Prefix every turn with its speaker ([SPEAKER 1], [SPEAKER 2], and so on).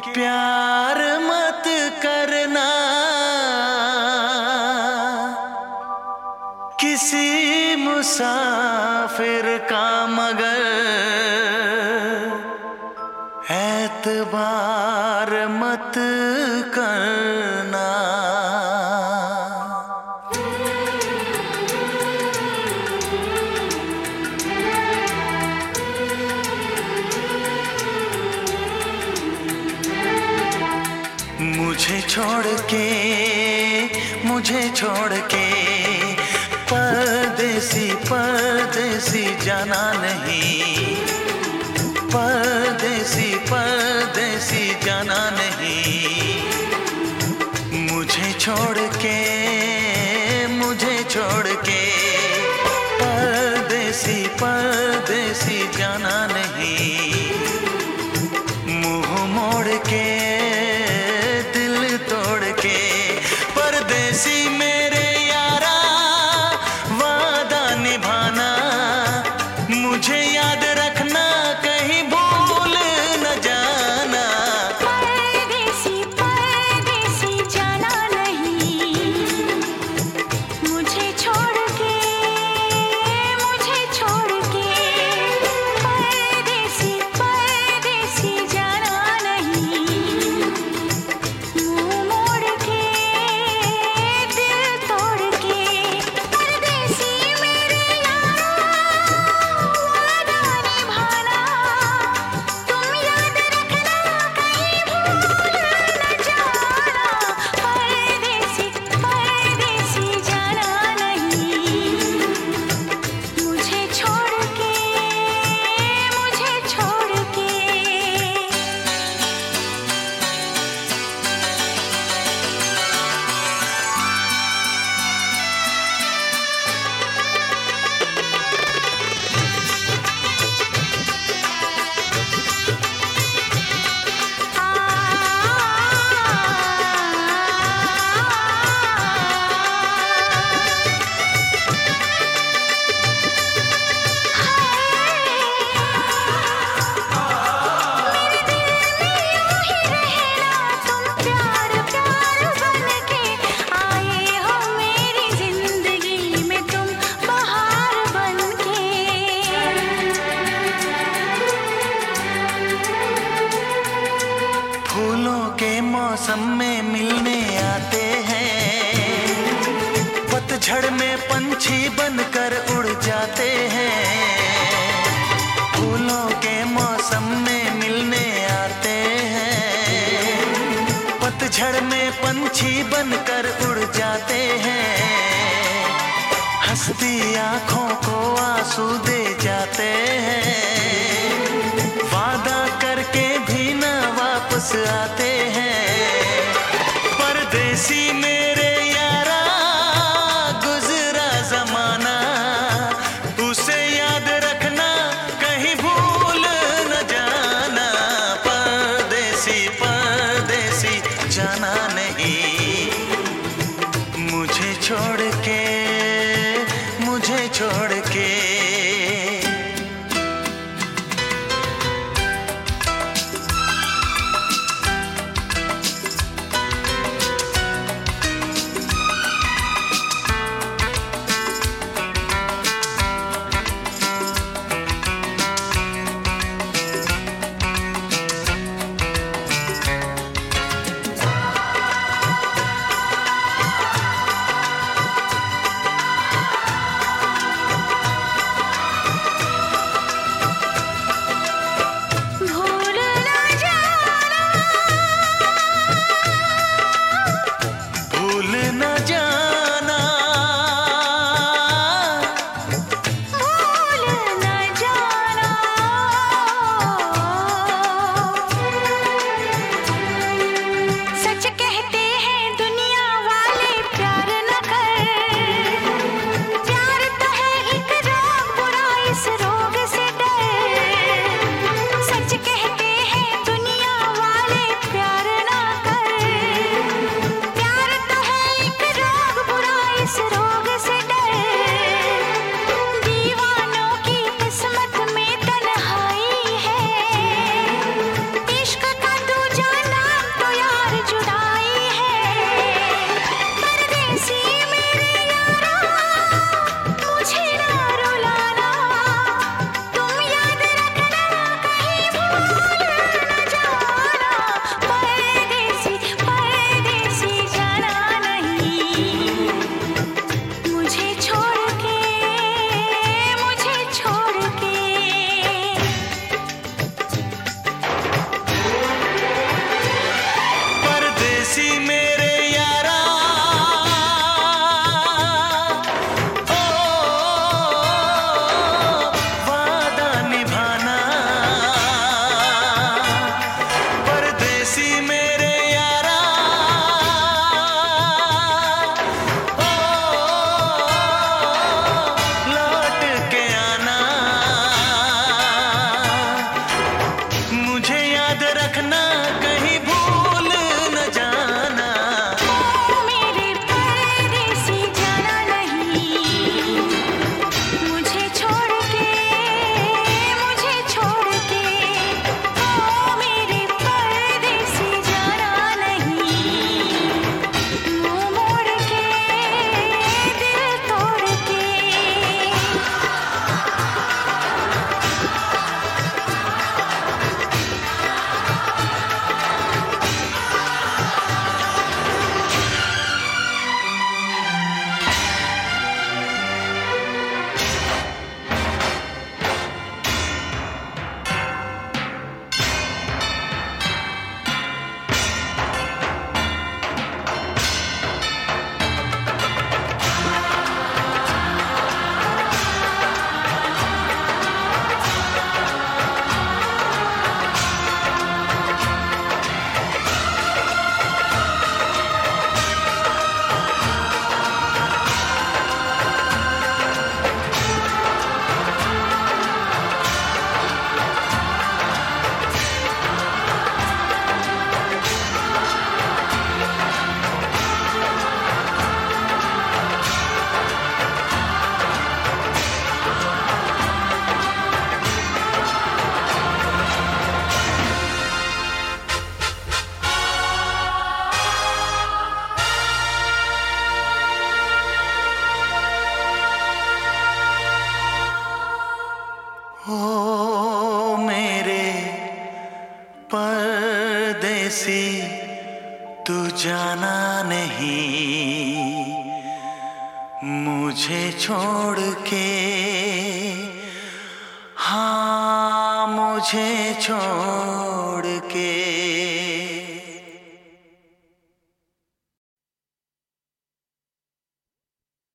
[SPEAKER 1] प्यार मत करना किसी मुसाफिर का, मगर एतबार मत करना। मुझे छोड़ के परदेसी परदेसी जाना नहीं, परदेसी परदेसी जाना नहीं। मुझे छोड़ के परदेसी परदेसी जाना नहीं। मुंह मोड़ के परदेसी मेरे यारा वादा निभाना, मुझे याद रखना कहीं भूल न जाना।
[SPEAKER 2] परदेसी परदेसी जाना नहीं, मुझे छोड़ के परदेसी परदेसी जाना नहीं। मुंह मोड़ के
[SPEAKER 1] मौसम में मिलने आते हैं, पतझड़ में पंछी बनकर उड़ जाते हैं। फूलों के मौसम में मिलने आते हैं, पतझड़ में पंछी बनकर उड़ जाते हैं। हंसती आंखों को आंसू दे जाते हैं, वादा करके भी ना वापस आते हैं। परदेसी मेरे यारा गुजरा जमाना, उसे याद रखना कहीं भूल न जाना। परदेसी परदेसी जाना नहीं, मुझे छोड़ के तू जाना नहीं मुझे छोड़ के, हाँ मुझे छोड़ के।